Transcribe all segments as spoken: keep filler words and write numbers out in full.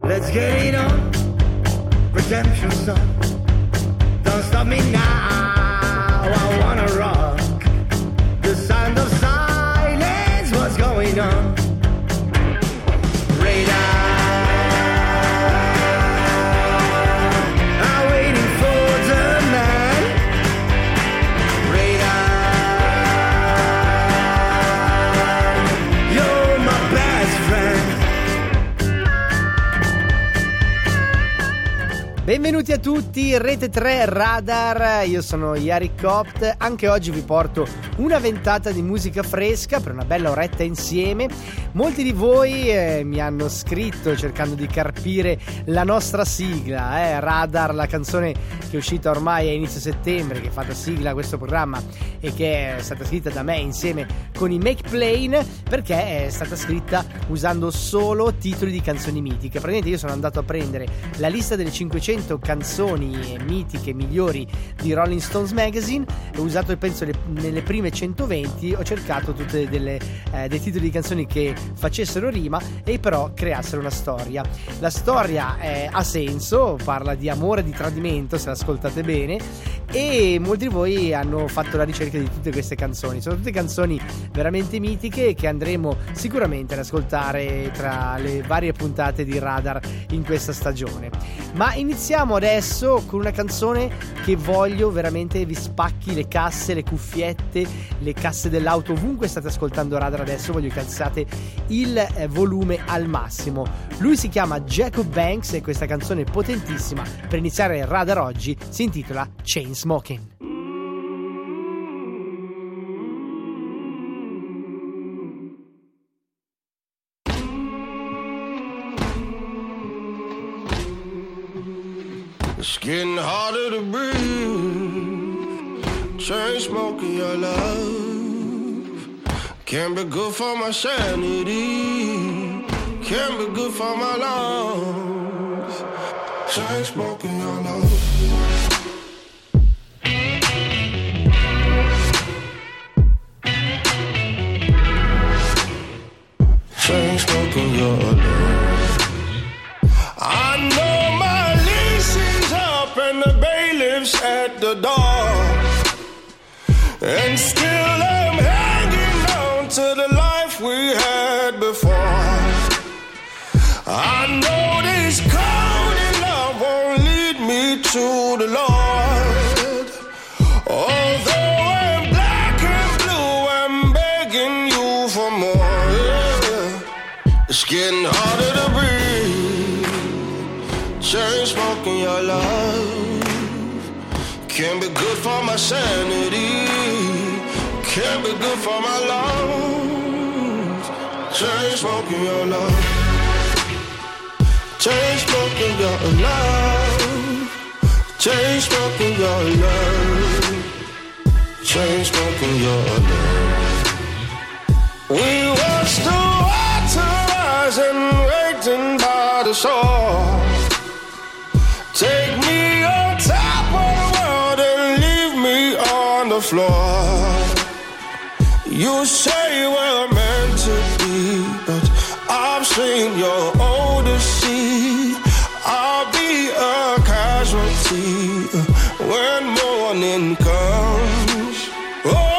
Let's get it on, redemption song. Don't stop me now, I wanna rock. The sound of silence, what's going on? Radar, I'm waiting for the man. Radar, you're my best friend. Benvenuti a tutti, Rete tre Radar, io sono Yari Copt. Anche oggi vi porto una ventata di musica fresca per una bella oretta insieme. Molti di voi eh, mi hanno scritto cercando di carpire la nostra sigla, eh, Radar, la canzone che è uscita ormai a inizio settembre, che fa da sigla a questo programma e che è stata scritta da me insieme con i Make Plain, perché è stata scritta usando solo titoli di canzoni mitiche. Praticamente io sono andato a prendere la lista delle cinquecento canzoni mitiche migliori di Rolling Stones Magazine, ho usato penso le, nelle prime centoventi, ho cercato tutte delle, eh, dei titoli di canzoni che facessero rima e però creassero una storia. La storia eh, ha senso, parla di amore e di tradimento, se l'ascoltate bene, e molti di voi hanno fatto la ricerca di tutte queste canzoni. Sono tutte canzoni veramente mitiche che andremo sicuramente ad ascoltare tra le varie puntate di Radar in questa stagione. Ma iniziamo adesso con una canzone che voglio veramente vi spacchi le casse, le cuffiette, le casse dell'auto, ovunque state ascoltando Radar adesso, voglio che alzate il eh, volume al massimo. Lui si chiama Jacob Banks e questa canzone potentissima per iniziare il Radar oggi si intitola Chainsmoking. It's getting harder to breathe. Chain smoking your love can't be good for my sanity, can't be good for my lungs. Chain smoking your love. Chain smoking your love. I know my lease is up and the bailiff's at the door, and still I'm hanging on to the life we had before. I know this cold in love won't lead me to the Lord. Although I'm black and blue, I'm begging you for more. Yeah. It's getting harder to breathe. Chain smoking your love can't be good for my sanity, can't be good for my lungs. Chain smoking your love, chain smoking your love, chain smoking your love, chain smoking your love. We watched the water rise and waiting by the shore. Take me on top of the world and leave me on the floor. You say we're meant to be, but I've seen your Odyssey. I'll be a casualty when morning comes. Oh!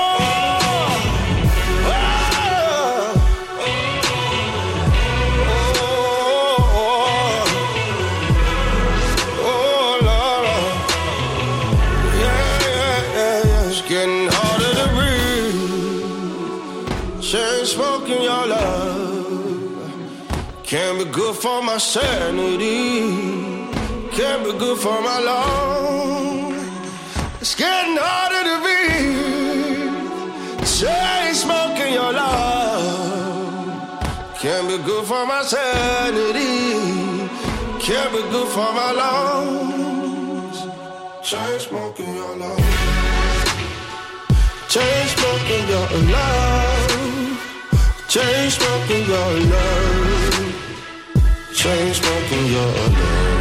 Smoking your love can't be good for my sanity, can't be good for my lungs. It's getting harder to breathe. Chain smoking your love can't be good for my sanity, can't be good for my lungs. Chain smoking your love, chain smoking your love, chain smoking your love, chain smoking your love.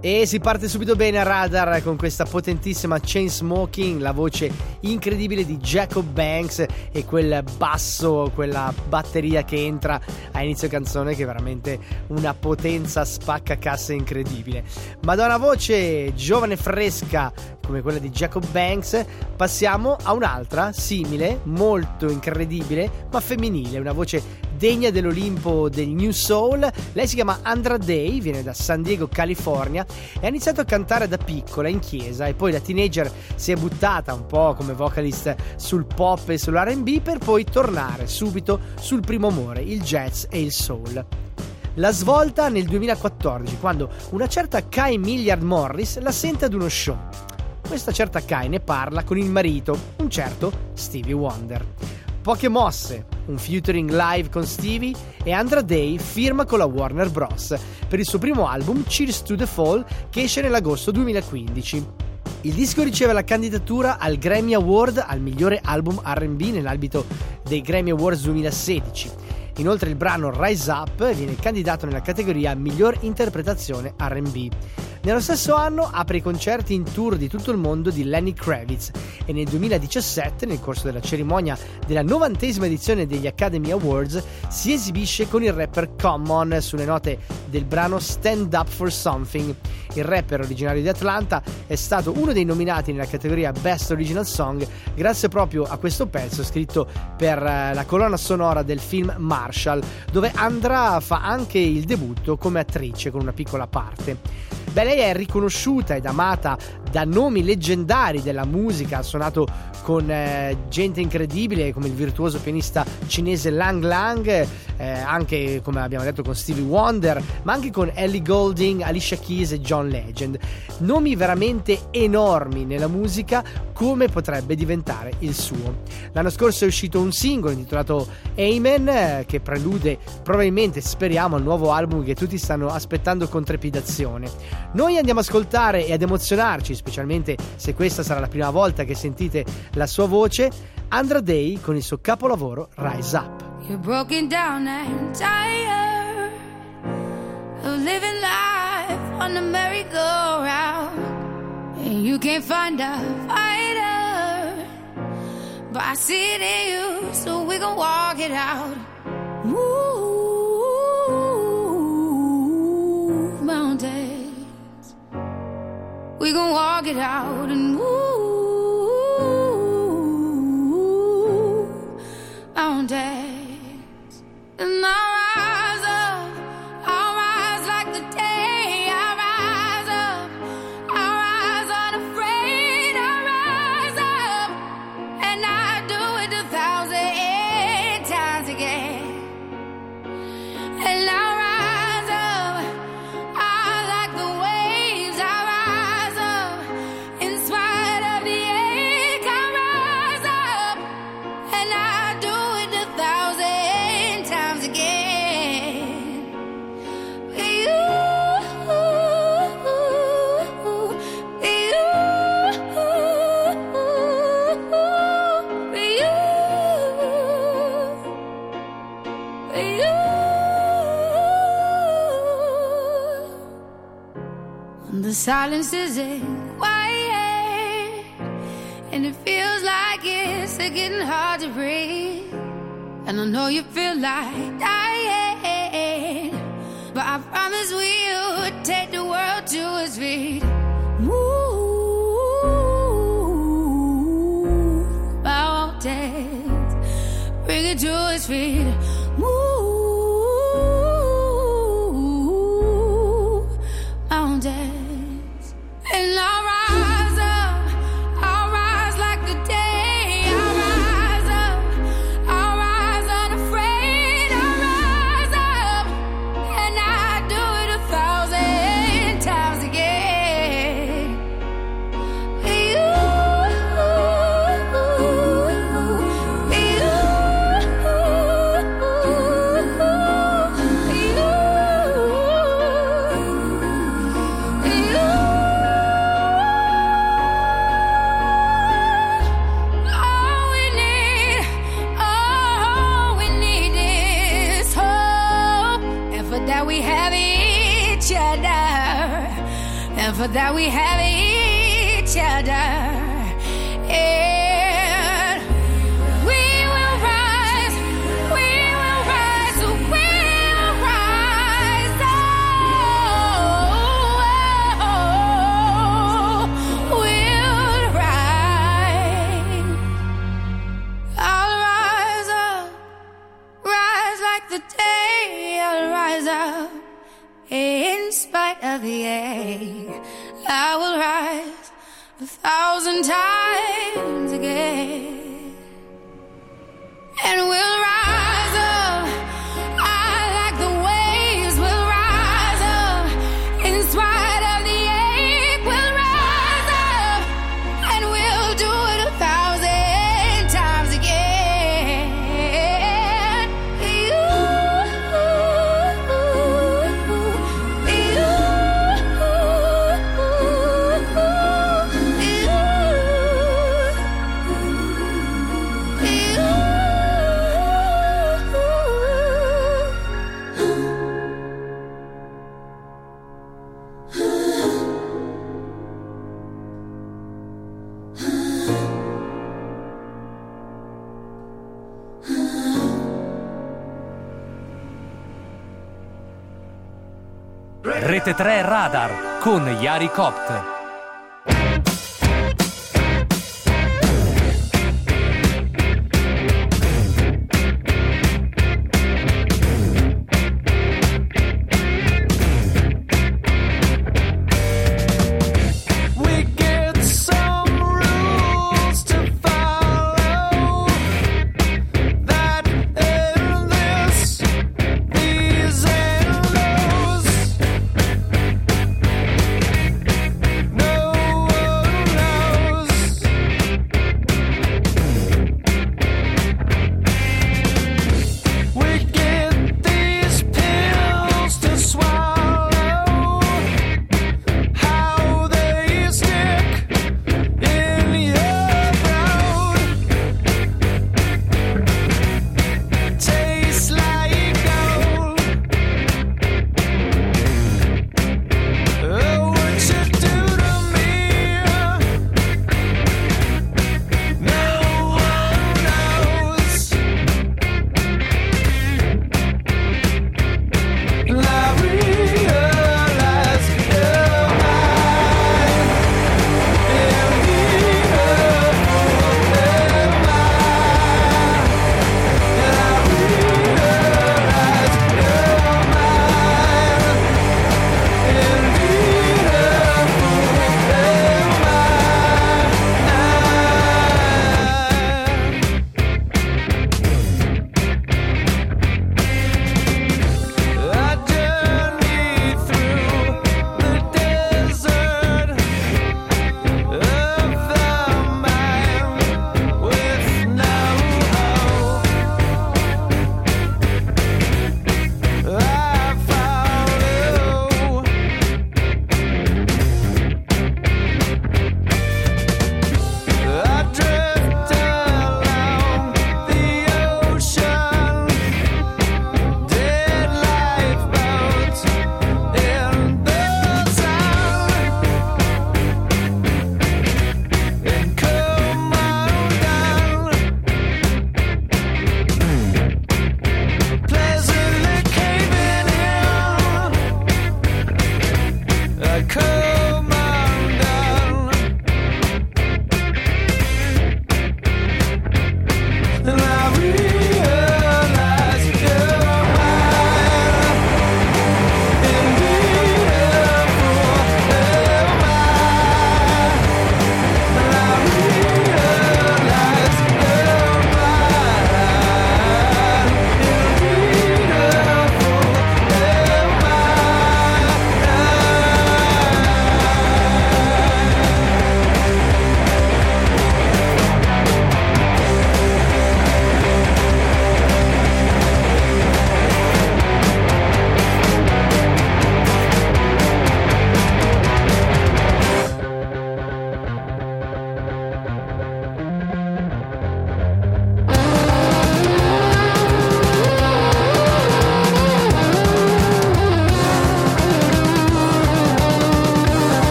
E si parte subito bene a Radar con questa potentissima Chainsmokers, la voce incredibile di Jacob Banks e quel basso, quella batteria che entra a inizio canzone che è veramente una potenza spaccacasse incredibile. Ma da una voce giovane e fresca come quella di Jacob Banks passiamo a un'altra simile, molto incredibile ma femminile, una voce degna dell'Olimpo del New Soul. Lei si chiama Andra Day, viene da San Diego, California, e ha iniziato a cantare da piccola in chiesa e poi da teenager si è buttata un po' come vocalist sul pop e sull'R and B per poi tornare subito sul primo amore, il jazz e il soul. La svolta nel duemilaquattordici, quando una certa Kai Milliard Morris la sente ad uno show. Questa certa Kai ne parla con il marito, un certo Stevie Wonder. Poche mosse, un featuring live con Stevie e Andra Day firma con la Warner Bros. Per il suo primo album Cheers to the Fall, che esce nell'agosto duemilaquindici. Il disco riceve la candidatura al Grammy Award al migliore album R and B nell'ambito dei Grammy Awards duemilasedici. Inoltre il brano Rise Up viene candidato nella categoria miglior interpretazione R and B. Nello stesso anno apre i concerti in tour di tutto il mondo di Lenny Kravitz e nel duemiladiciassette, nel corso della cerimonia della novantesima edizione degli Academy Awards, si esibisce con il rapper Common sulle note del brano Stand Up for Something. Il rapper originario di Atlanta è stato uno dei nominati nella categoria Best Original Song grazie proprio a questo pezzo scritto per la colonna sonora del film Marshall, dove Andra fa anche il debutto come attrice con una piccola parte. Beh, lei è riconosciuta ed amata da nomi leggendari della musica, ha suonato con eh, gente incredibile come il virtuoso pianista cinese Lang Lang, eh, anche come abbiamo detto con Stevie Wonder, ma anche con Ellie Goulding, Alicia Keys e John Legend. Nomi veramente enormi nella musica, come potrebbe diventare il suo. L'anno scorso è uscito un singolo intitolato Amen, eh, che prelude probabilmente, speriamo, al nuovo album che tutti stanno aspettando con trepidazione. Noi andiamo ad ascoltare e ad emozionarci, specialmente se questa sarà la prima volta che sentite la sua voce, Andra Day con il suo capolavoro Rise Up. You're broken down and tired of living life on the merry-go-round, and you can't find a fighter, but I see it in you, so we gon' walk it out. Move mountains, we gon' walk it out and move mountains. And I'll rise up, I'll rise like the day. I'll rise up, I'll rise unafraid. I'll rise up, and I'll do it a thousand times again. And I'll rise up, I like the waves. I'll rise up, in spite of the ache. I'll rise up, and I'll do it a thousand times again. For you, for you, for you, for you. When the silence isn't quiet and it feels like it's getting hard to breathe, and I know you feel like dying, but I promise we'll take the world to its feet. Move mountains, bring it to its feet. Move mountains, and I'll rise up, I'll rise like the day. I'll rise up, I'll rise unafraid. I'll rise up, and I'll do it a thousand times again. For you, for you, and for that we have each other. And we will rise, we will rise, we will rise. Oh, we'll rise. I'll rise up, rise like the day. I'll rise up in spite of the ache. I will rise a thousand times again, and we'll rise up. I like the waves. We'll rise up in spite of the ache. We'll rise up, and we'll do it a thousand times again. You, Rete tre Radar con Yari Copt.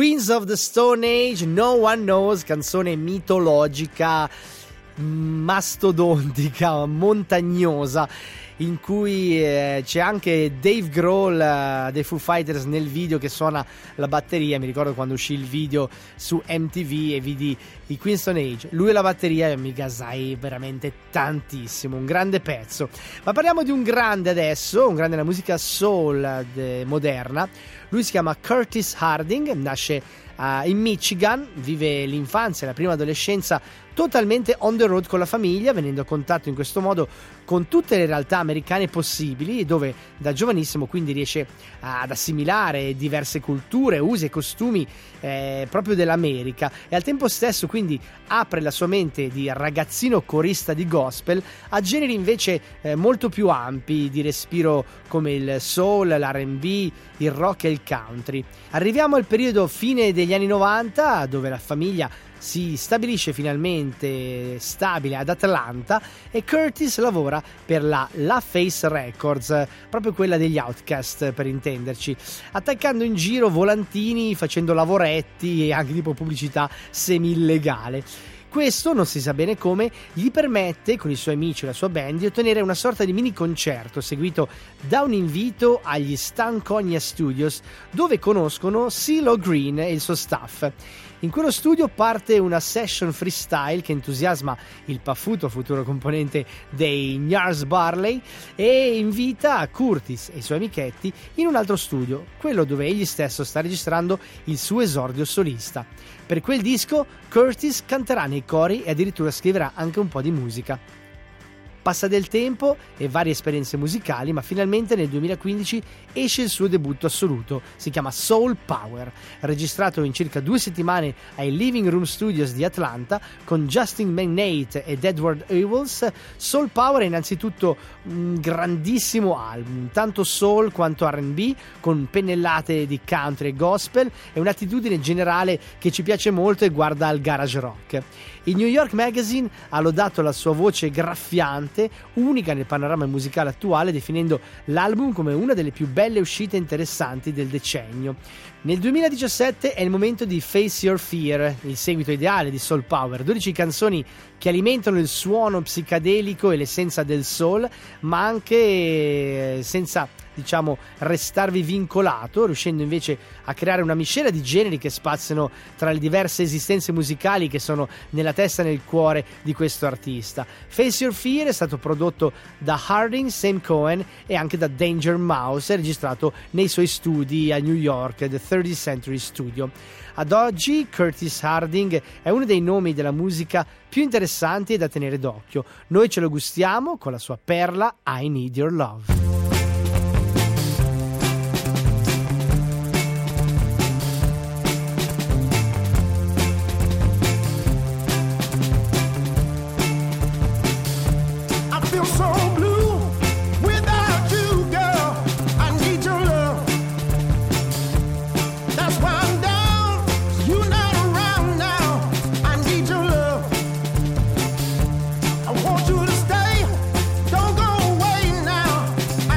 Queens of the Stone Age, No One Knows, canzone mitologica, mastodontica, montagnosa, in cui eh, c'è anche Dave Grohl uh, dei Foo Fighters nel video che suona la batteria. Mi ricordo quando uscì il video su M T V e vidi i Queen Stone Age, lui e la batteria, e mi gasai veramente tantissimo, un grande pezzo. Ma parliamo di un grande adesso, un grande della musica soul de- moderna. Lui si chiama Curtis Harding, nasce uh, in Michigan, vive l'infanzia e la prima adolescenza totalmente on the road con la famiglia, venendo a contatto in questo modo con tutte le realtà americane possibili, dove da giovanissimo quindi riesce ad assimilare diverse culture, usi e costumi eh, proprio dell'America, e al tempo stesso quindi apre la sua mente di ragazzino corista di gospel a generi invece eh, molto più ampi di respiro, come il soul, l'R and B, il rock e il country. Arriviamo al periodo fine degli anni novanta, dove la famiglia si stabilisce finalmente stabile ad Atlanta e Curtis lavora per la La Face Records, proprio quella degli Outkast per intenderci, attaccando in giro volantini, facendo lavoretti e anche tipo pubblicità semi-illegale. Questo, non si sa bene come, gli permette, con i suoi amici e la sua band, di ottenere una sorta di mini concerto seguito da un invito agli Stankonia Studios, dove conoscono CeeLo Green e il suo staff. In quello studio parte una session freestyle che entusiasma il paffuto futuro componente dei Gnarls Barley e invita Curtis e i suoi amichetti in un altro studio, quello dove egli stesso sta registrando il suo esordio solista. Per quel disco Curtis canterà nei cori e addirittura scriverà anche un po' di musica. Passa del tempo e varie esperienze musicali, ma finalmente nel duemilaquindici esce il suo debutto assoluto. Si chiama Soul Power, registrato in circa due settimane ai Living Room Studios di Atlanta con Justin McNate ed Edward Ewells. Soul Power è innanzitutto un grandissimo album, tanto soul quanto R and B, con pennellate di country e gospel, e un'attitudine generale che ci piace molto e guarda al garage rock. Il New York Magazine ha lodato la sua voce graffiante, unica nel panorama musicale attuale, definendo l'album come una delle più belle uscite interessanti del decennio. Nel duemiladiciassette è il momento di Face Your Fear, il seguito ideale di Soul Power, dodici canzoni che alimentano il suono psicadelico e l'essenza del soul, ma anche senza, diciamo, restarvi vincolato, riuscendo invece a creare una miscela di generi che spaziano tra le diverse esistenze musicali che sono nella testa e nel cuore di questo artista. Face Your Fear è stato prodotto da Harding, Sam Cohen e anche da Danger Mouse, registrato nei suoi studi a New York, The thirtieth Century Studio. Ad oggi Curtis Harding è uno dei nomi della musica più interessanti e da tenere d'occhio. Noi ce lo gustiamo con la sua perla I Need Your Love. I want you to stay, don't go away now.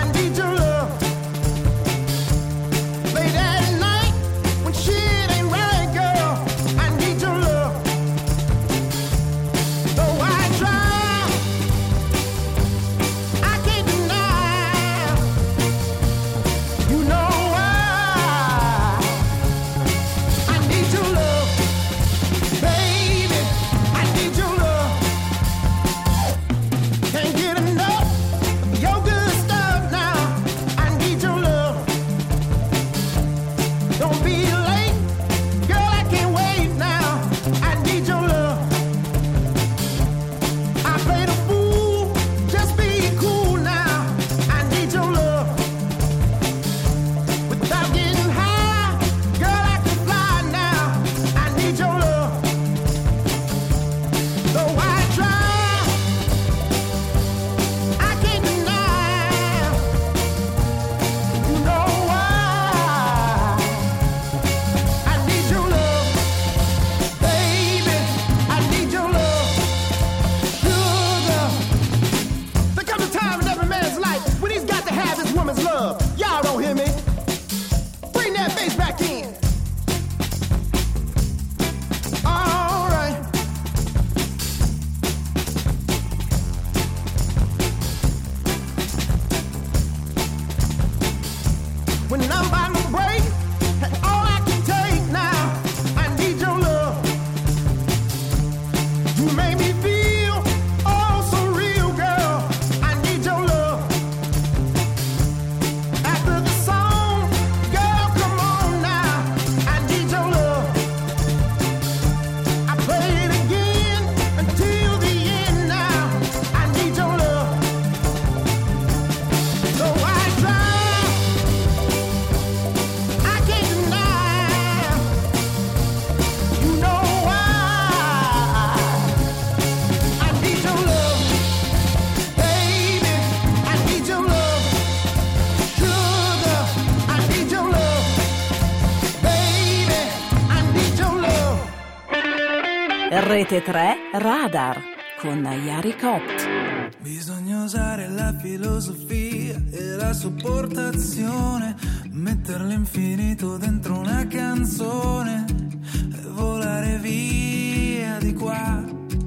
Rete tre Radar con Yari Copt. Bisogna usare la filosofia e la sopportazione, mettere l'infinito dentro una canzone e volare via di qua.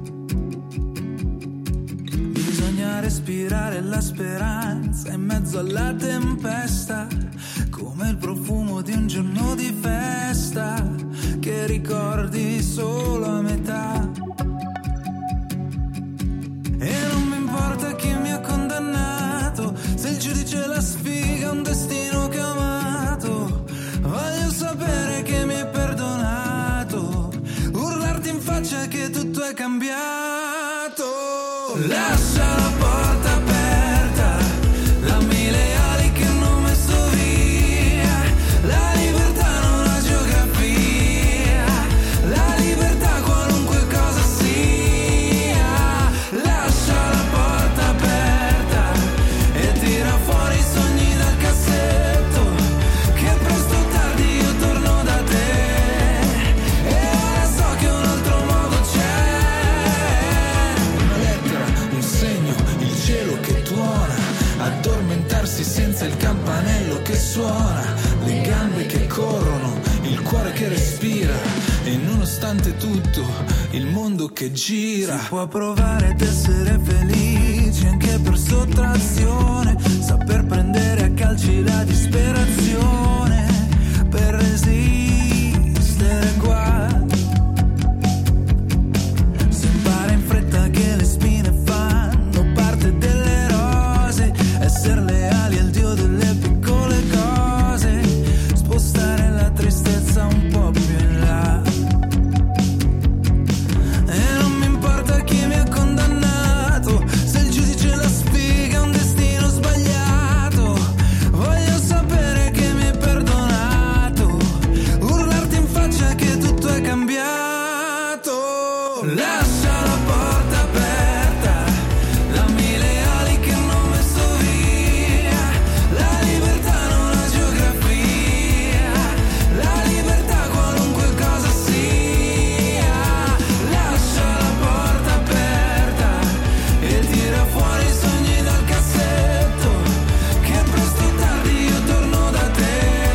Bisogna respirare la speranza in mezzo alla tempesta, come il profumo di un giorno di festa che ricordi solo a metà. E non mi importa chi mi ha condannato, se il giudice la sfiga è un destino che ho amato. Voglio sapere che mi hai perdonato, urlarti in faccia che tutto è cambiato. Lascia la porta aperta, dammi le ali che non ho messo via. La libertà non ha geografia, la libertà qualunque cosa sia. Lascia la porta aperta e tira fuori i sogni dal cassetto, che presto o tardi io torno da te. E ora so che un altro modo c'è. Una lettera, un segno, il cielo che tuona, addormentarsi senza il campanello che suona, le gambe che corrono, il cuore che respira, e nonostante tutto il mondo che gira. Si può provare ad essere felici anche per sottrazione, saper prendere a calci la disperazione per resistere qua. Si impara in fretta che le spine fanno parte delle rose, essere leali al dio delle piccole cose, spostare la tristezza un po' più in là. E non mi importa chi mi ha condannato, se il giudice la spiega è un destino sbagliato. Voglio sapere che mi hai perdonato, urlarti in faccia che tutto è cambiato. Lascia la porta aperta, dammi le ali che non ho messo via. La libertà non ha geografia, la libertà qualunque cosa sia. Lascia la porta aperta e tira fuori i sogni dal cassetto, che presto o tardi io torno da te.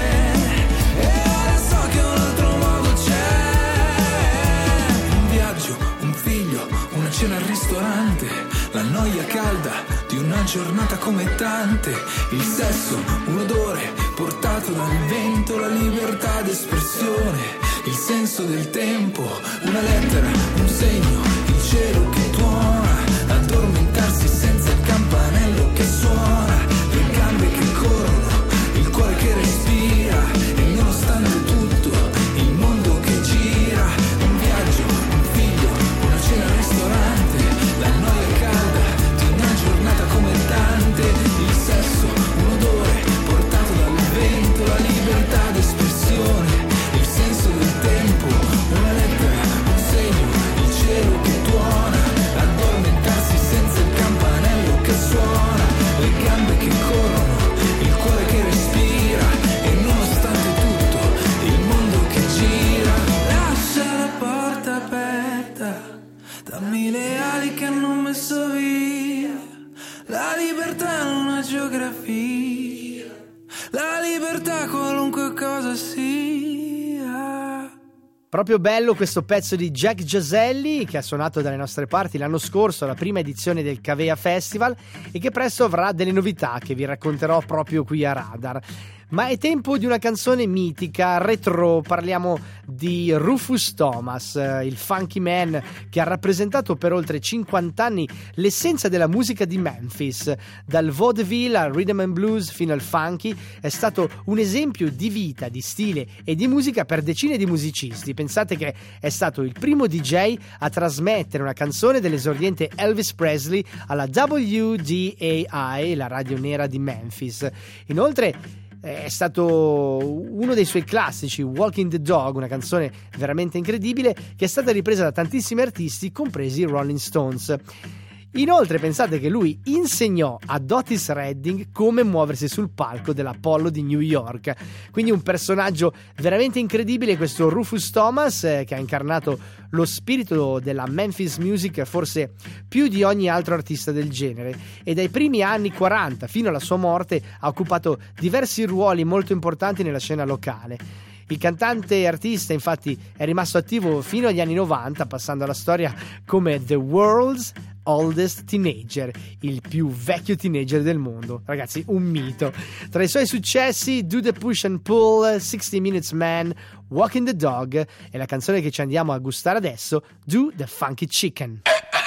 E ora so che un altro modo c'è. Un viaggio, un figlio, una cena al ristorante, la noia calda di una giornata come tante, il sesso, un odore portato dal vento, la libertà d'espressione, il senso del tempo, una lettera, un segno, il cielo che tuona, addormentarsi senza il campanello che suona, le gambe che corrono, il cuore che respira, e nonostante tutto il mondo che gira. Un viaggio, un figlio, una cena al ristorante, la noia calda di una giornata come tante, il sesso, un odore portato dal vento, la libertà d'espressione, il senso del tempo, una lettera, un segno, il cielo che tuona, addormentarsi senza il campanello che suona, le gambe che corrono, il cuore che respira, e nonostante tutto il mondo che gira. Lascia la porta aperta, dammi le ali che hanno messo via. La libertà non ha geografia, la libertà qualunque cosa sia. Proprio bello questo pezzo di Jack Giaselli, che ha suonato dalle nostre parti l'anno scorso alla prima edizione del Cavea Festival e che presto avrà delle novità che vi racconterò proprio qui a Radar. Ma è tempo di una canzone mitica, retro. Parliamo di Rufus Thomas, il funky man che ha rappresentato per oltre cinquanta anni l'essenza della musica di Memphis. Dal vaudeville al rhythm and blues fino al funky, è stato un esempio di vita, di stile e di musica per decine di musicisti. Pensate che è stato il primo D J a trasmettere una canzone dell'esordiente Elvis Presley alla W D A I, la radio nera di Memphis. Inoltre è stato uno dei suoi classici, Walking the Dog, una canzone veramente incredibile che è stata ripresa da tantissimi artisti, compresi i Rolling Stones. Inoltre pensate che lui insegnò ad Otis Redding come muoversi sul palco dell'Apollo di New York, quindi un personaggio veramente incredibile questo Rufus Thomas, eh, che ha incarnato lo spirito della Memphis Music forse più di ogni altro artista del genere, e dai primi anni quaranta fino alla sua morte ha occupato diversi ruoli molto importanti nella scena locale. Il cantante e artista infatti è rimasto attivo fino agli anni novanta, passando alla storia come The World's Oldest Teenager, il più vecchio teenager del mondo. Ragazzi, un mito. Tra i suoi successi Do the Push and Pull, sixty Minutes Man, Walking the Dog e la canzone che ci andiamo a gustare adesso, Do the Funky Chicken.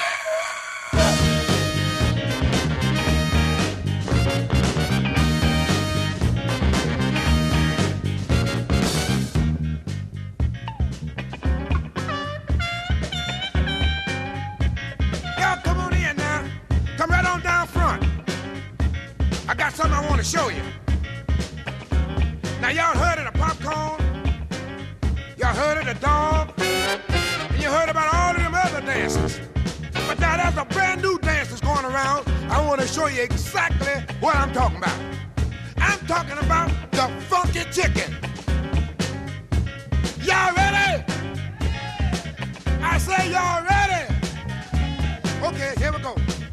Something I want to show you. Now y'all heard of the popcorn, y'all heard of the dog, and you heard about all of them other dances. But now there's a brand new dance that's going around. I want to show you exactly what I'm talking about. I'm talking about the funky chicken. Y'all ready? I say y'all ready? Okay, here we go.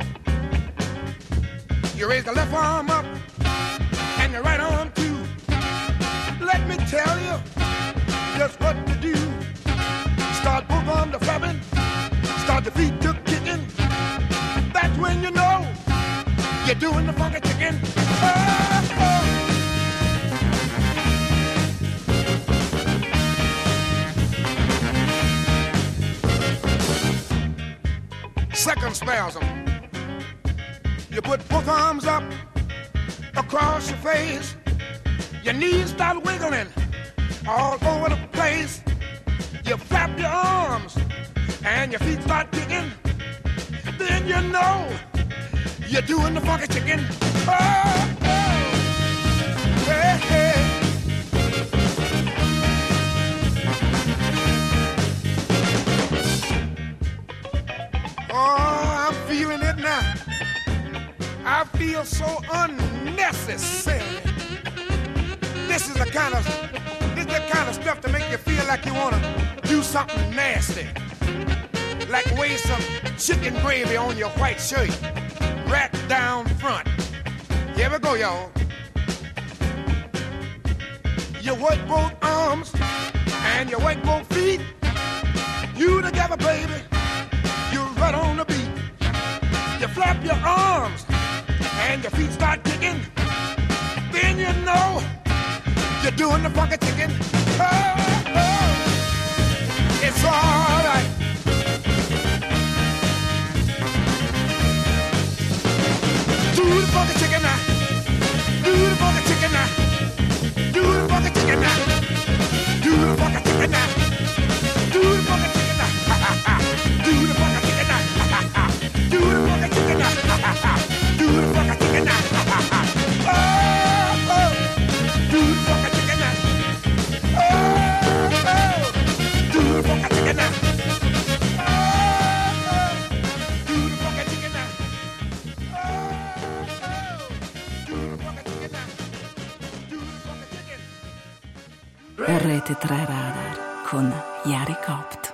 You raise the left arm up and the right arm too. Let me tell you just what to do. Start both arms to flapping, start the feet to kicking. That's when you know you're doing the funky chicken. Oh, oh. Second spasm. You put both arms up across your face. Your knees start wiggling all over the place. You flap your arms and your feet start kicking. Then you know you're doing the funky chicken. Oh, oh, hey, hey. Oh, I'm feeling it now. I feel so unnecessary. This is the kind of this is the kind of stuff to make you feel like you want to do something nasty, like weigh some chicken gravy on your white shirt, right down front. Here we go, y'all. You work both arms and you work both feet. You together, baby. You right on the beat. You flap your arms and your feet start kicking, then you know you're doing the funky chicken. Oh, oh, it's all right. Do the funky chicken now. Do the funky chicken now. Do the funky chicken now. Do the funky chicken now. Do the funky chicken now. Ha ha ha. Do the funky chicken now. Ha ha ha. Do the funky chicken now. Ha ha ha. Do the funky chicken now. Ha ha ha. Oh, oh. Do the funky chicken now. Oh, oh. Do the funky chicken now. Oh, oh. Do the funky chicken now. Oh, oh. Do the funky chicken now. Do the funky chicken. R T tre Radar con Yari Copt.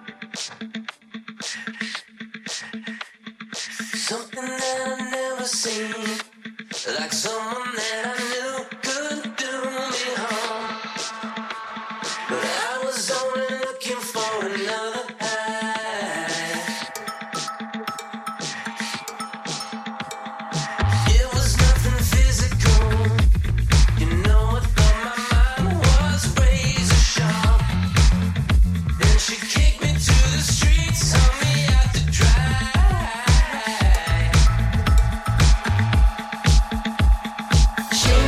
Something that I've never seen, like someone that I knew could do me harm. But I was only looking for another high. It was nothing physical, you know, I thought my mind was razor sharp. Then she kicked me to the streets, hung me out to dry. She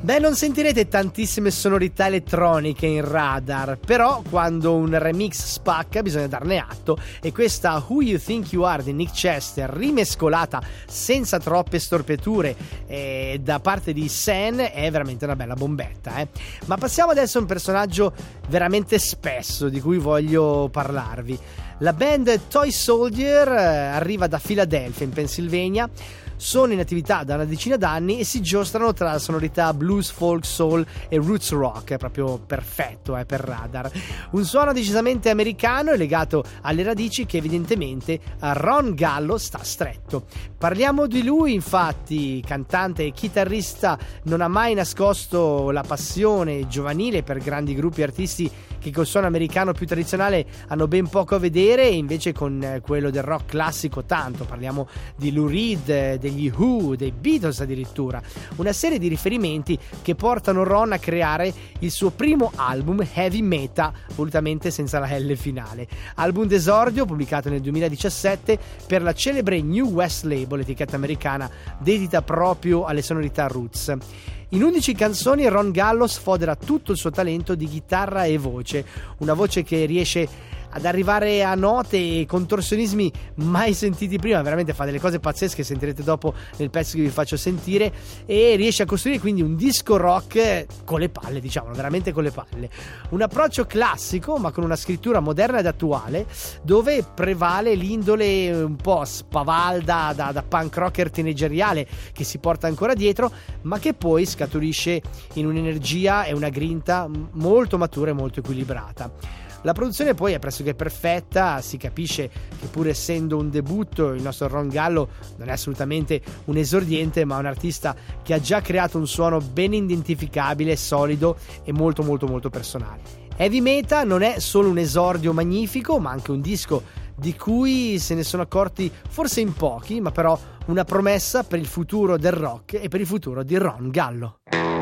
Beh, non sentirete tantissime sonorità elettroniche in Radar, però quando un remix spacca bisogna darne atto, e questa Who You Think You Are di Nick Chester, rimescolata senza troppe storpiature eh, da parte di Sen, è veramente una bella bombetta. Eh. Ma passiamo adesso a un personaggio veramente spesso di cui voglio parlarvi. La band Toy Soldier eh, arriva da Philadelphia, in Pennsylvania. Sono in attività da una decina d'anni e si giostrano tra sonorità blues, folk, soul e roots rock. È proprio perfetto eh, per Radar. Un suono decisamente americano e legato alle radici che evidentemente a Ron Gallo sta stretto. Parliamo di lui, infatti, cantante e chitarrista, non ha mai nascosto la passione giovanile per grandi gruppi artisti che col suono americano più tradizionale hanno ben poco a vedere, e invece con quello del rock classico tanto. Parliamo di Lou Reed, degli Who, dei Beatles addirittura. Una serie di riferimenti che portano Ron a creare il suo primo album Heavy Meta, volutamente senza la L finale. Album d'esordio pubblicato nel duemiladiciassette per la celebre New West Label, etichetta americana dedita proprio alle sonorità roots. In undici canzoni Ron Gallo sfodera tutto il suo talento di chitarra e voce, una voce che riesce ad arrivare a note e contorsionismi mai sentiti prima. Veramente fa delle cose pazzesche, sentirete dopo nel pezzo che vi faccio sentire, e riesce a costruire quindi un disco rock con le palle, diciamo, veramente con le palle. Un approccio classico ma con una scrittura moderna ed attuale, dove prevale l'indole un po' spavalda da, da punk rocker teenageriale che si porta ancora dietro, ma che poi scaturisce in un'energia e una grinta molto matura e molto equilibrata. La produzione poi è pressoché perfetta, si capisce che pur essendo un debutto il nostro Ron Gallo non è assolutamente un esordiente, ma un artista che ha già creato un suono ben identificabile, solido e molto molto molto personale. Heavy Meta non è solo un esordio magnifico, ma anche un disco di cui se ne sono accorti forse in pochi, ma però una promessa per il futuro del rock e per il futuro di Ron Gallo.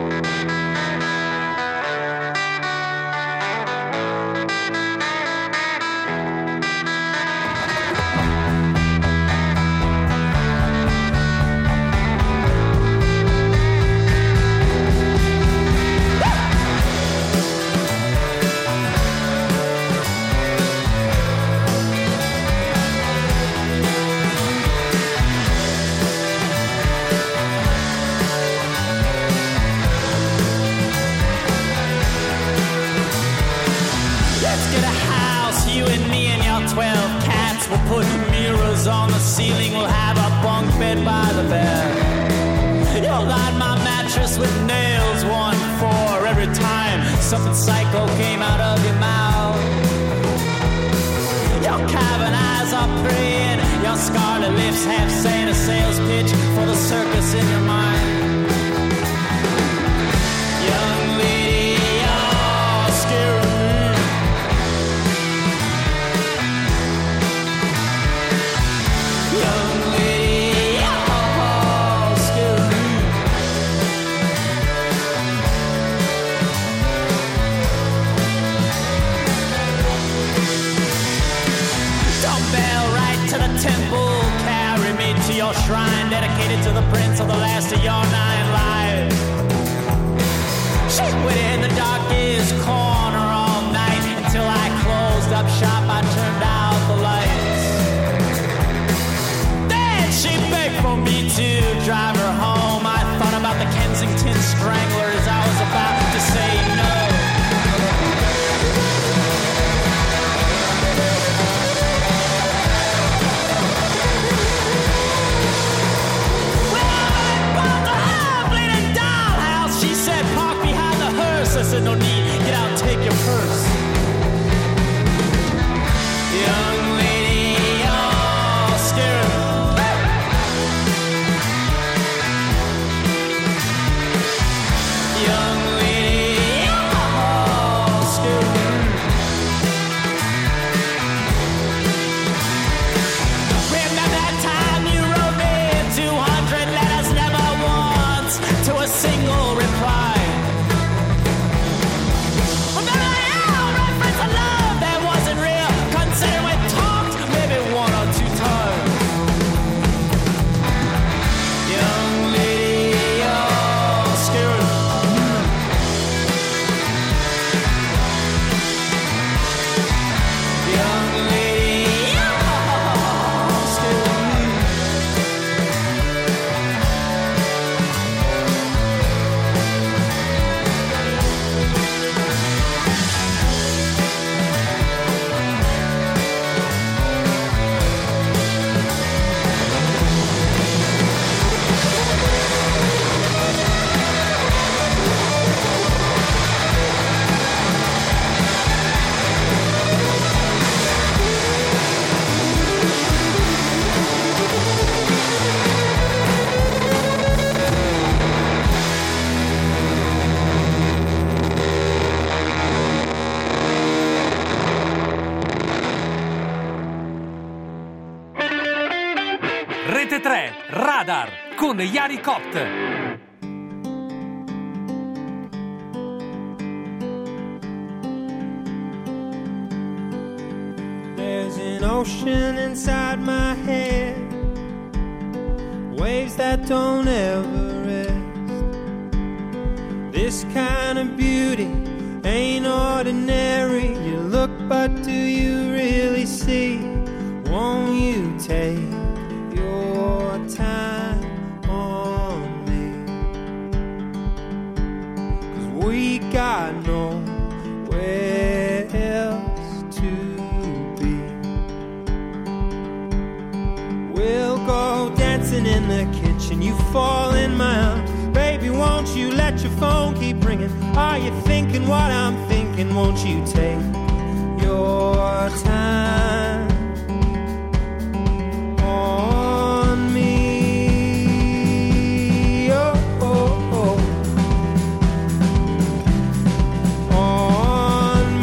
Something psycho came out of your mouth. Your cavern eyes are praying, your scarlet lips half saying a sales pitch for the circus in your mind. Young lady, you're scaring me. Young lady, you're scaring me. Temple, carry me to your shrine, dedicated to the prince of the last of your nine lives. She waited in the darkest corner all night until I closed up shop. I turned out the lights. Then she begged for me to drive her home. I thought about the Kensington Stranglers. I was about to say no. I said, no need, get out, take your purse. Young lady, you're scared. tre Radar con Yari Copt. There's an ocean inside my head, waves that don't ever rest. This kind of beauty ain't ordinary. You look, but do you really see? Won't you take your time on me? 'Cause we got nowhere else to be. We'll go dancing in the kitchen, you fall in my arms. Baby, won't you let your phone keep ringing? Are you thinking what I'm thinking? Won't you take your time on me? Oh, oh, oh. On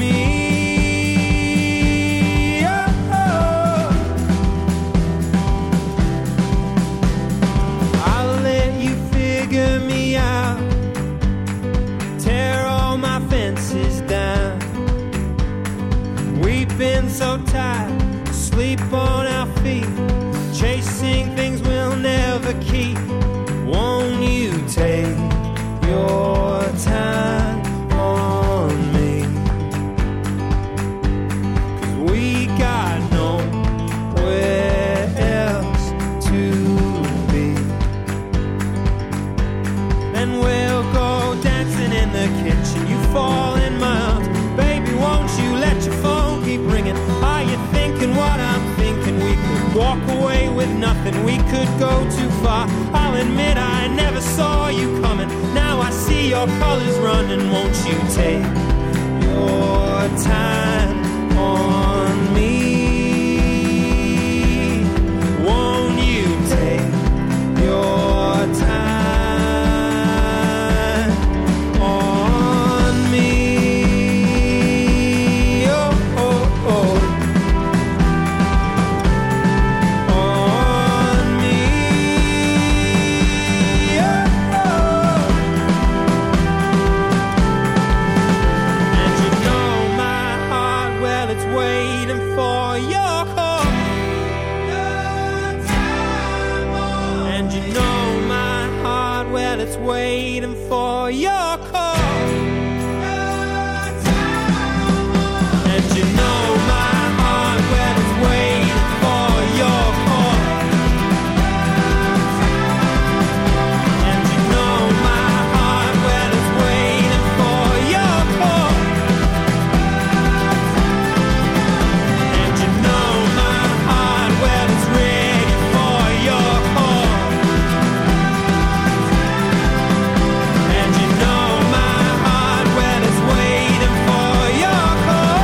me. Oh, oh. I'll let you figure me out, tear all my fences down. We've been so tired, sleep on our feet, chasing things we'll never keep. Won't you take your time on me? 'Cause we got nowhere else to be. Then we'll go dancing in the kitchen, you fall in my arms. Baby, won't you let your phone keep ringing? Are you thinking what I'm thinking? We could walk away with nothing, we could go too far. I'll admit I never saw you coming. Now I see your colors running. Won't you take your time on me? Won't you take your time on me? Oh, oh, oh. On me. Oh, oh. And you know my heart, well, it's waiting for your call. And you know my heart, well, it's waiting for your call. And you know my heart, well, it's waiting for your call. And you know my heart, well, it's waiting for your call. And you know my heart, well, it's ready for your call. And you know my heart, well, it's waiting for your call.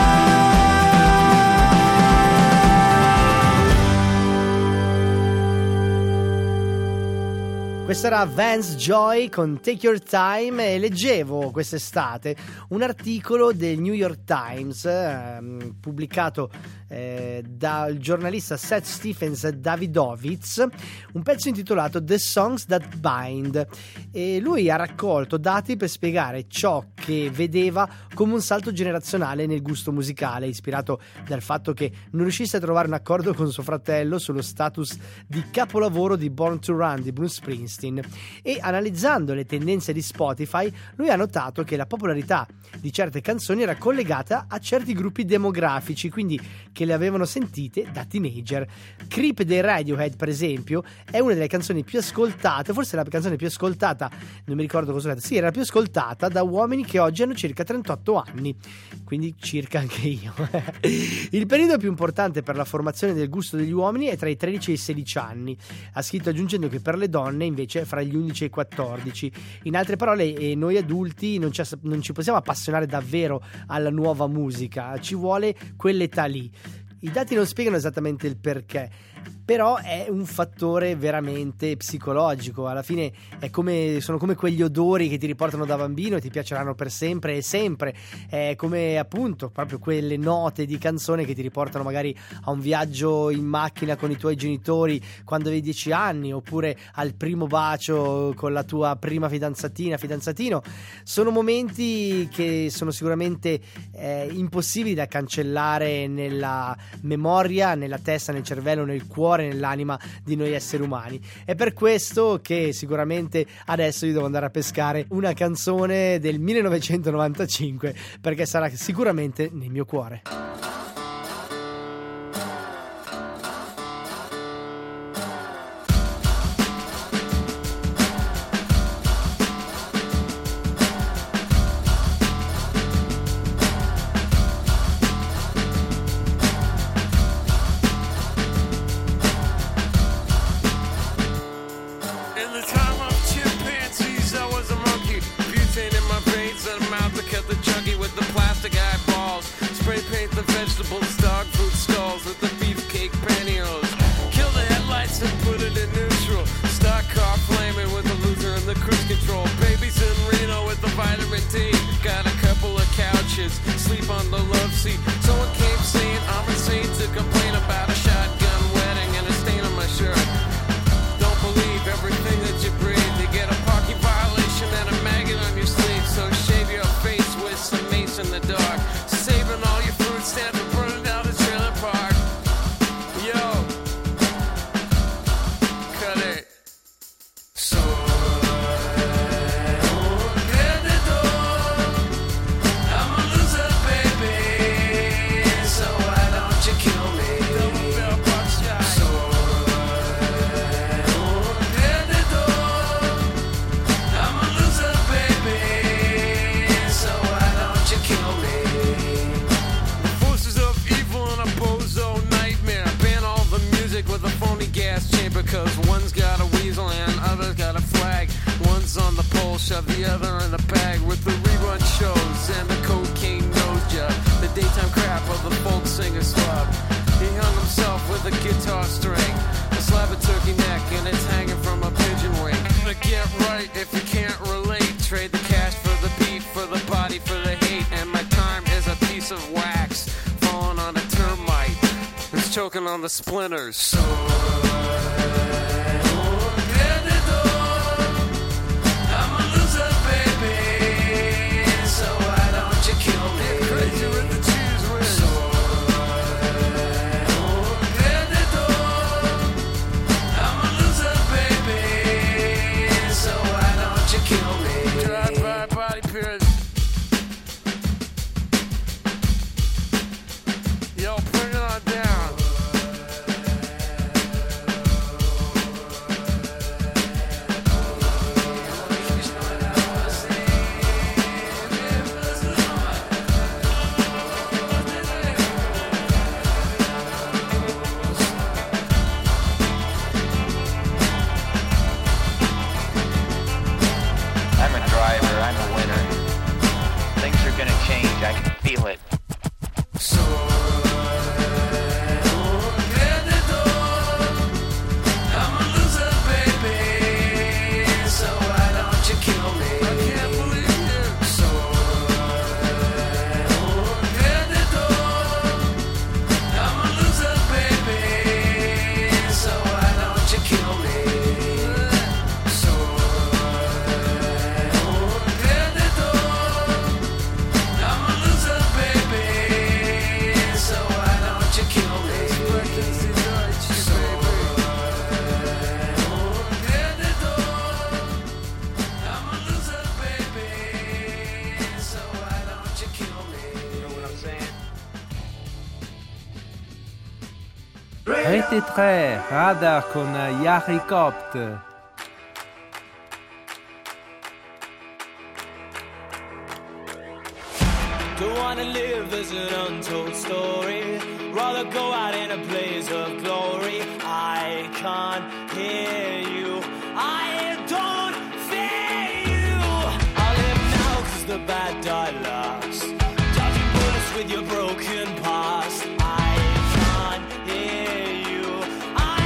Questa era Vance Joy con Take Your Time, e leggevo quest'estate un articolo del New York Times ehm, pubblicato eh, dal giornalista Seth Stephens Davidovitz, un pezzo intitolato The Songs That Bind, e lui ha raccolto dati per spiegare ciò che vedeva come un salto generazionale nel gusto musicale, ispirato dal fatto che non riuscisse a trovare un accordo con suo fratello sullo status di capolavoro di Born to Run di Bruce Springsteen. E analizzando le tendenze di Spotify, lui ha notato che la popolarità di certe canzoni era collegata a certi gruppi demografici, quindi che le avevano sentite da teenager. Creep dei Radiohead, per esempio, è una delle canzoni più ascoltate, forse la canzone più ascoltata, non mi ricordo cosa, sì, era la più ascoltata da uomini che oggi hanno circa trentotto anni, quindi circa anche io. Il periodo più importante per la formazione del gusto degli uomini è tra i tredici e i sedici anni, ha scritto, aggiungendo che per le donne invece è fra gli undici e i quattordici. In altre parole, eh, noi adulti non ci, non ci possiamo appassionare davvero alla nuova musica, ci vuole quell'età lì. I dati non spiegano esattamente il perché, però è un fattore veramente psicologico. Alla fine è come, sono come quegli odori che ti riportano da bambino e ti piaceranno per sempre e sempre. È come appunto proprio quelle note di canzone che ti riportano magari a un viaggio in macchina con i tuoi genitori quando avevi dieci anni, oppure al primo bacio con la tua prima fidanzatina, fidanzatino. Sono momenti che sono sicuramente eh, impossibili da cancellare nella memoria, nella testa, nel cervello, nel cuore, nell'anima di noi esseri umani. È per questo che sicuramente adesso io devo andare a pescare una canzone del millenovecentonovantacinque, perché sarà sicuramente nel mio cuore. Choking on the splinters. So Rete tre, Radar con Yari Copt. Don't wanna live as an untold story. Rather go out in a blaze of glory. I can't hear you. I don't fear you. I'll live now 'cause the bad die last. Dodging bullets with your broken past. I can't hear you. I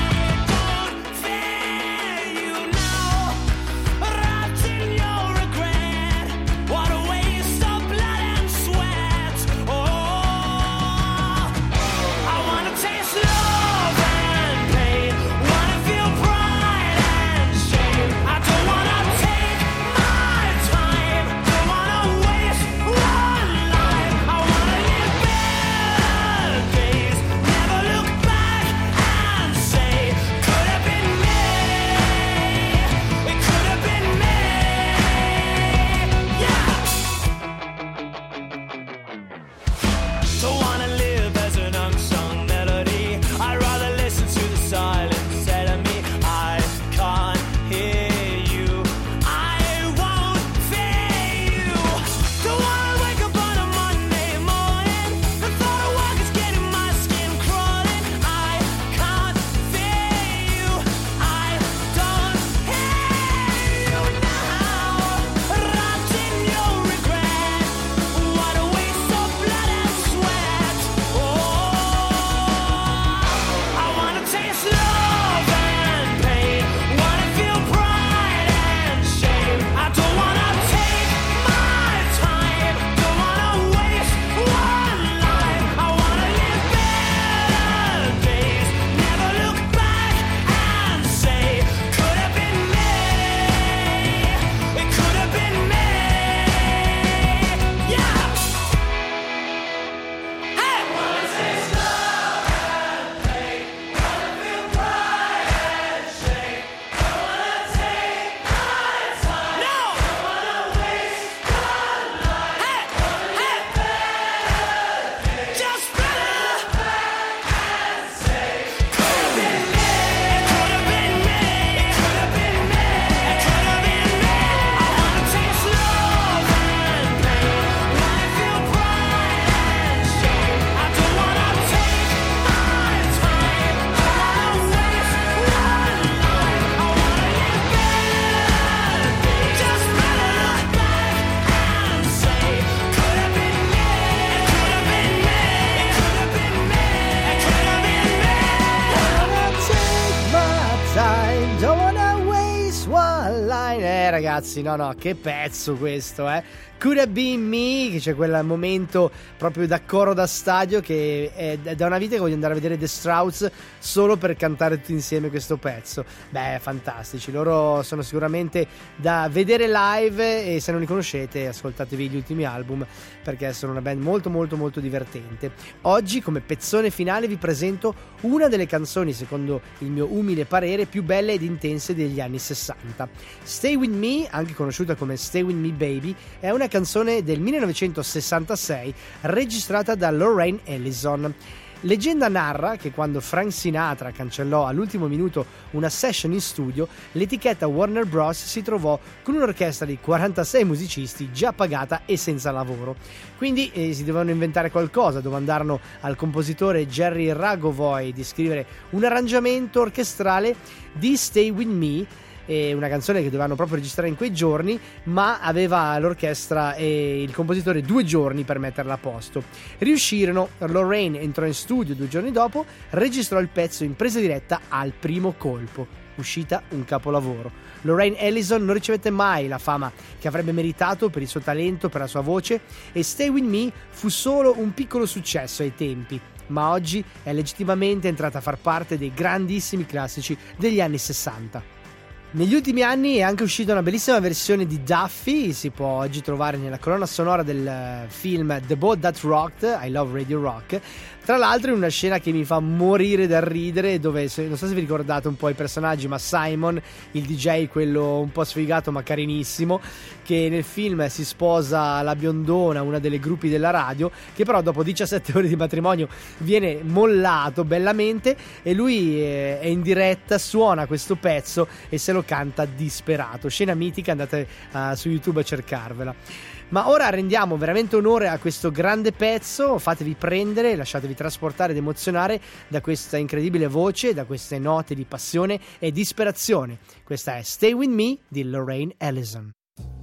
ragazzi, no no, che pezzo questo, eh. Could Have Been Me, che c'è quel momento proprio da coro da stadio che è da una vita che voglio andare a vedere The Strauss solo per cantare tutti insieme questo pezzo. Beh, fantastici, loro sono sicuramente da vedere live e se non li conoscete ascoltatevi gli ultimi album perché sono una band molto molto molto divertente. Oggi come pezzone finale vi presento una delle canzoni, secondo il mio umile parere, più belle ed intense degli anni sessanta. Stay With Me, anche conosciuta come Stay With Me Baby, è una canzone del millenovecentosessantasei registrata da Lorraine Ellison. Leggenda narra che quando Frank Sinatra cancellò all'ultimo minuto una session in studio, l'etichetta Warner Bros. Si trovò con un'orchestra di quarantasei musicisti già pagata e senza lavoro. Quindi eh, si dovevano inventare qualcosa, domandarono al compositore Jerry Ragovoy di scrivere un arrangiamento orchestrale di Stay With Me, una canzone che dovevano proprio registrare in quei giorni, ma aveva l'orchestra e il compositore due giorni per metterla a posto. Riuscirono, Lorraine entrò in studio due giorni dopo, registrò il pezzo in presa diretta al primo colpo. Uscita un capolavoro. Lorraine Ellison non ricevette mai la fama che avrebbe meritato per il suo talento, per la sua voce, e Stay With Me fu solo un piccolo successo ai tempi, ma oggi è legittimamente entrata a far parte dei grandissimi classici degli anni sessanta. Negli ultimi anni è anche uscita una bellissima versione di Duffy, si può oggi trovare nella colonna sonora del film The Boat That Rocked, I Love Radio Rock. Tra l'altro in una scena che mi fa morire dal ridere, dove, non so se vi ricordate un po' i personaggi, ma Simon, il D J, quello un po' sfigato ma carinissimo, che nel film si sposa la biondona, una delle gruppi della radio, che però dopo diciassette ore di matrimonio viene mollato bellamente e lui è in diretta, suona questo pezzo e se lo canta disperato. Scena mitica, andate uh, su YouTube a cercarvela. Ma ora rendiamo veramente onore a questo grande pezzo, fatevi prendere, lasciatevi trasportare ed emozionare da questa incredibile voce, da queste note di passione e disperazione. Questa è Stay With Me di Lorraine Ellison.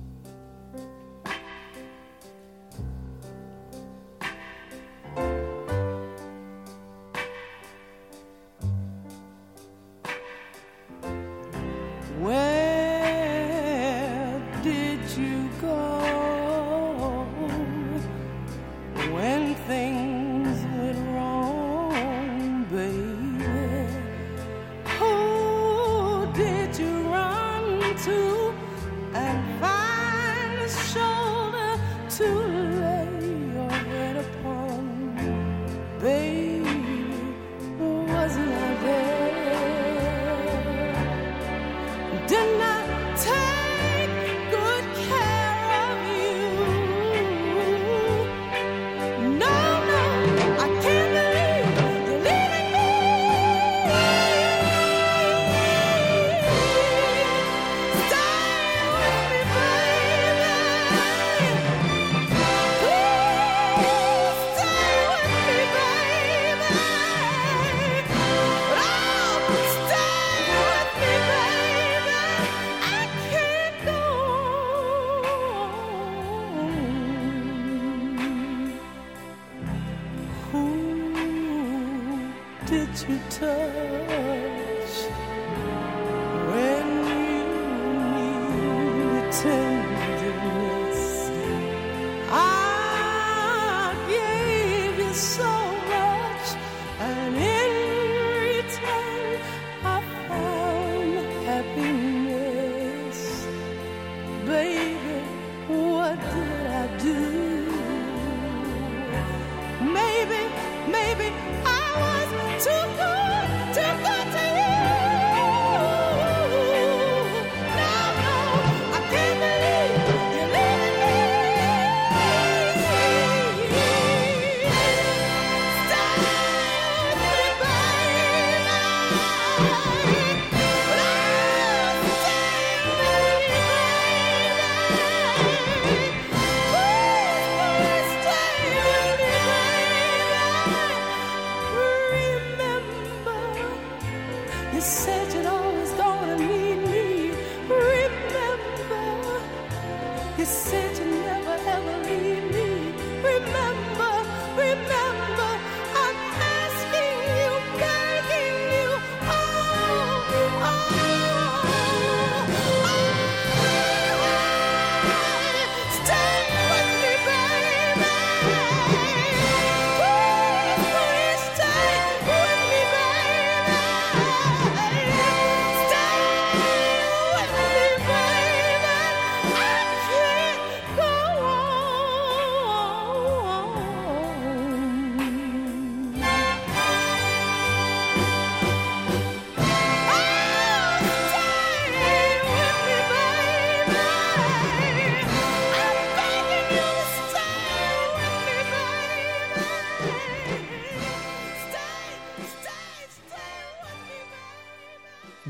Where did you go when things went wrong, baby? Who did you run to and find a shoulder to lay your head upon, baby? Wasn't I there? Didn't I take good care of you? No, no, I can't believe you're leaving me. Stay with me, baby. Please stay with me, baby. Oh, stay with me, baby. Did you touch when you need tenderness? I gave you so much, and in return I found happiness. Baby, what did I do? Maybe, maybe I was too good, too good to you. No, no, I can't believe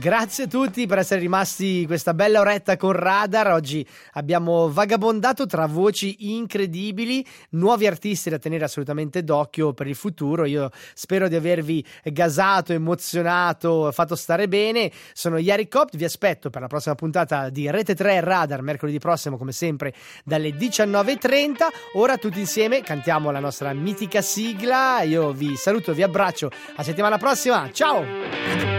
Grazie a tutti per essere rimasti questa bella oretta con Radar. Oggi abbiamo vagabondato tra voci incredibili, nuovi artisti da tenere assolutamente d'occhio per il futuro. Io spero di avervi gasato, emozionato, fatto stare bene. Sono Yari Copt, vi aspetto per la prossima puntata di Rete tre Radar, mercoledì prossimo come sempre dalle diciannove e trenta. Ora tutti insieme cantiamo la nostra mitica sigla. Io vi saluto, vi abbraccio, a settimana prossima, ciao!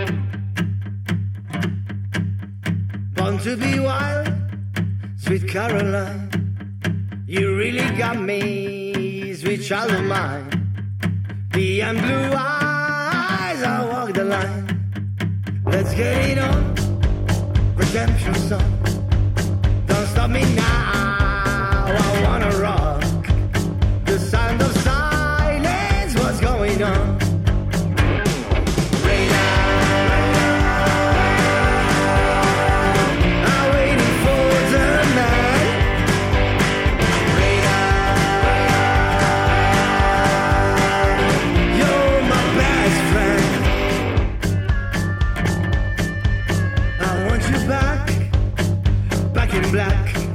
Born to be wild, sweet Caroline. You really got me, sweet child of mine. The and blue eyes, I walk the line. Let's get it on, redemption song. Don't stop me now, I wanna rock. The sound of silence, what's going on? Black